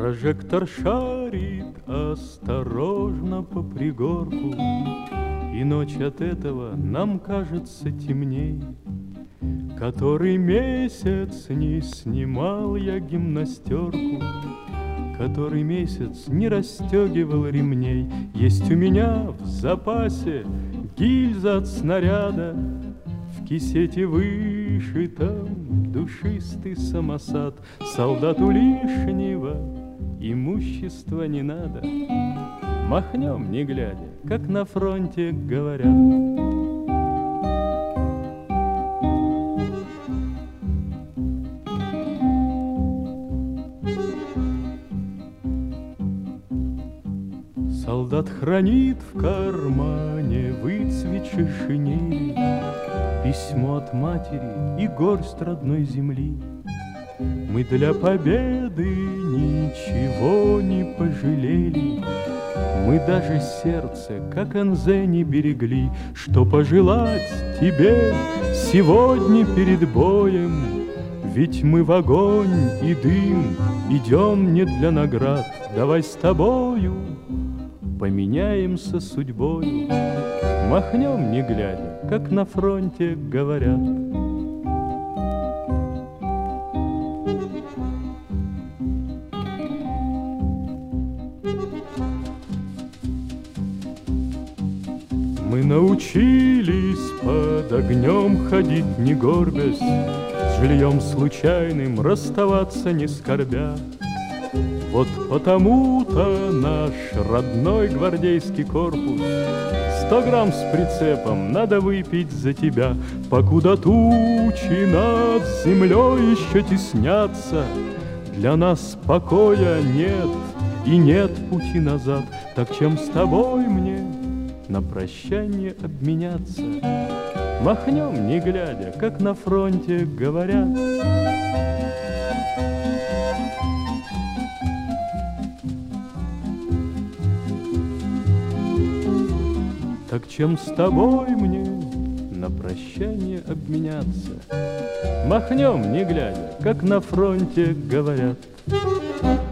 Прожектор шарит осторожно по пригорку, и ночь от этого нам кажется темней. Который месяц не снимал я гимнастерку, который месяц не расстегивал ремней. Есть у меня в запасе гильза от снаряда, в кисете вышитом душистый самосад. Солдату лишнего имущества не надо, махнем не глядя, как на фронте говорят. Солдат хранит в кармане выцветшей шинели письмо от матери и горсть родной земли. Мы для победы ничего не пожалели, мы даже сердце, как Анзе, не берегли. Что пожелать тебе сегодня перед боем? Ведь мы в огонь и дым идем не для наград. Давай с тобою поменяемся судьбою, махнем не глядя, как на фронте говорят. Мы научились под огнем ходить не горбясь, с жильем случайным расставаться не скорбя. Вот потому-то наш родной гвардейский корпус 100 грамм с прицепом надо выпить за тебя. Покуда тучи над землей еще теснятся, для нас покоя нет и нет пути назад. Так чем с тобой мне на прощание обменяться? Махнем не глядя, как на фронте говорят. Так чем с тобой мне на прощание обменяться? Махнем не глядя, как на фронте говорят.